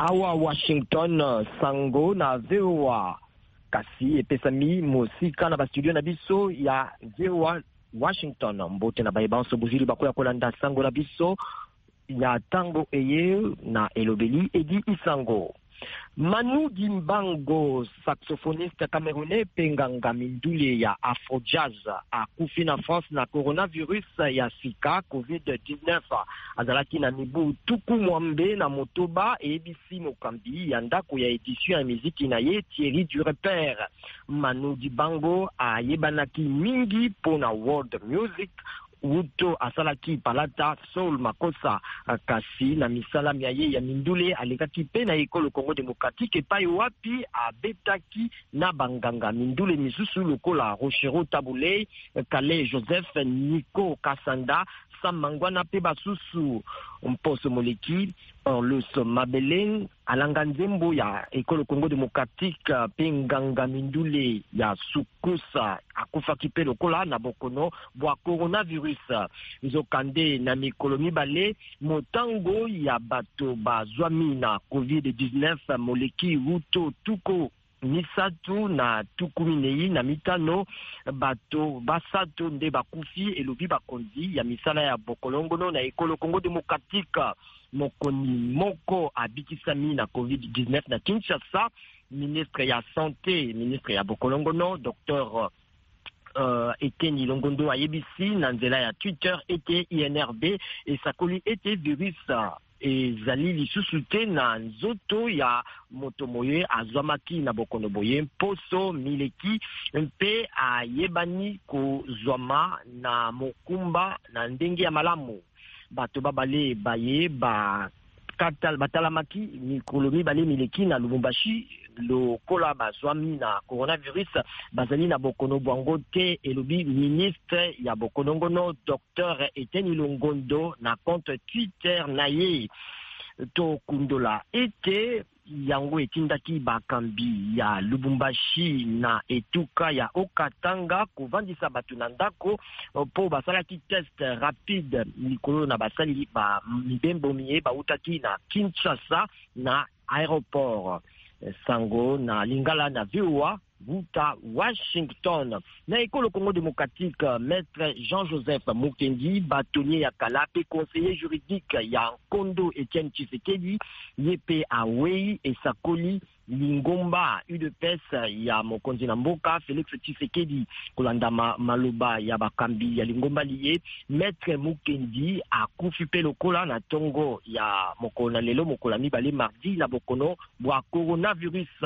awa Washington sango na VOA kasi epesami musika na bastudio na biso ya VOA Washington mbote na baibanso buzili bakoya kolanda sango na biso ya tango eye na elobeli edi isango. Manu Dimbango, saxophoniste camerounais penganga mindule ya Afro-Jazz akufi na France na coronavirus ya Sika COVID-19 azalaki na mibu tuku mwambe na motoba ebisi mokambi ya ndako ya edition ya miziki na ye Thierry du Repère. Manu Dimbango ayebanaki mingi pona world music Wuto asalaki palata soul makosa kasi na misala miaye ya mindule alikaki pe na ekolo Congo Démocratique pai wapi abetaki na banganga mindule misusu lokola Rochero Tabulei, Kale Joseph, Nico Kasanda, Samangwana pe basusu mposo moleki le Mabeleng alanga nzembo ya ekolo Congo Démocratique pe nganga mindule ya Sukusa akufaki pe lokola na bokono bwa coronavirus nzokande na mikolo mibale motango ya bato bazwami na COVID-19 moleki wuto tuko misatu na tukuminei na mitano bato basatu nde bakufi elobi bakonzi ya misala ya bokolongono na ekolo Congo Démocratique. Mokoni moko abikisami na COVID-19 na Kinshasa, ministre ya santé, ministre ya bokolongono Dr Eteni Longondo ayebisi na nzela ya Twitter ete INRB esakoli ete virus ezali lisusu te na nzoto ya moto moye azwamaki na bokono boye mposo mileki mpe ayebani kozwama na mokumba na ndenge ya malamu. Bato babale baye batalamaki mikolo mibale mileki na Lubumbashi lokola bazwami na coronavirus bazali na bokono bwango te elobi ministre ya bokolongono Dr Eteni Longondo na compte Twitter na ye. To kundola ete yango etindaki bakambi ya Lubumbashi na etuka ya Okatanga kovandisa bato na ndako po basalaki test rapide mikolo na basali ba mibembo miye bautaki na Kinshasa na aéroport. Sango na lingala na VOA Buta Washington. Na ekolo Congo Démocratique, maître Jean-Joseph Mukendi, bâtonnier ya Kalape, conseiller juridique ya Kondo Etienne Tshisekedi, yepe awei esakoli lingomba UDPS ya mokonzi na mboka Félix Tshisekedi kolanda maloba ya bakambi ya lingomba liye. Maître Mukendi akufi pe lokola na tongo ya mokona lelo mokola mibale mardi na bokono bwa coronavirus.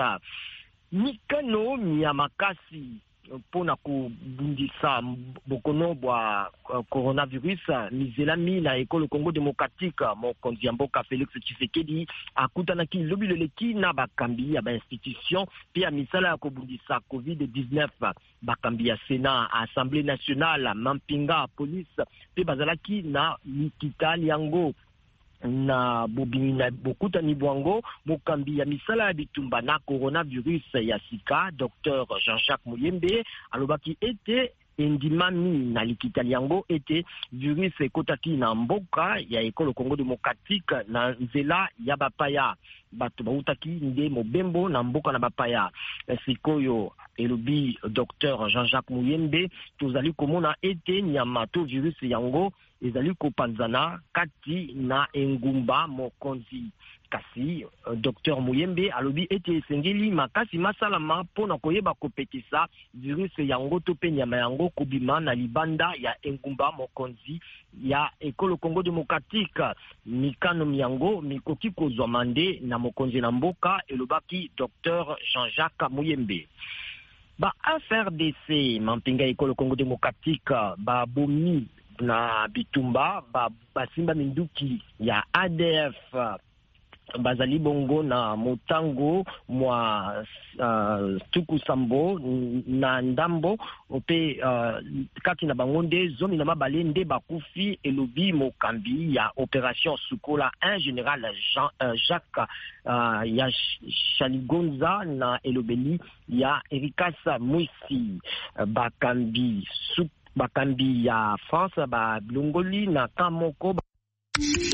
Mikano miyamakasi pona kubundisa bokono bwa coronavirus mizelami na ekolo Congo Démocratique mokonzi ya mboka Félix Tshisekedi akutanaki lobiloleki na bakambi ya ba-institution pia misala ya kubundisa COVID-19 bakambi ya Sénat, Assemblée nationale, mampinga, police pe bazalaki na mikitali yango na bobina bokuta ni bwango mokambi ya misala ya bitumba na coronavirus ya Sika Dr Jean-Jacques Muyembe alobaki ete endimami na likitali yango ete virus ekotaki na mboka ya ekolo Congo Démocratique na nzela ya bapaya bato bautaki nde mobembo na mboka na bapaya. Sikoyo elobi Dr Jean-Jacques Muyembe tozali komona ete nyama to virus yango ezali kopanzana kati na engumba mokonzi. Kasi Dr Muyembe alobi ete esengeli makasi masalama pona koyeba kopetisa virus yango to pe nyama yango kobima na libanda ya engumba mokonzi ya ekolo Congo Démocratique. Mikano miyango mikoki kozwa mande na mokonzi na mboka elobaki Dr Jean-Jacques Muyembe. Ba FRDC mampinga ekolo Congo Démocratique ba bomi na bitumba basimba minduki ya ADF bazali bongo na motango mwa tuku sambo na ndambo pe kati na bangonde zomi na mabale nde bakufi elobi mokambi ya opération Sukola 1 général Jacques ya Shaligonza na elobeli ya Erikasa Mwisi. Bakambi ya France ba blongoli na kamoko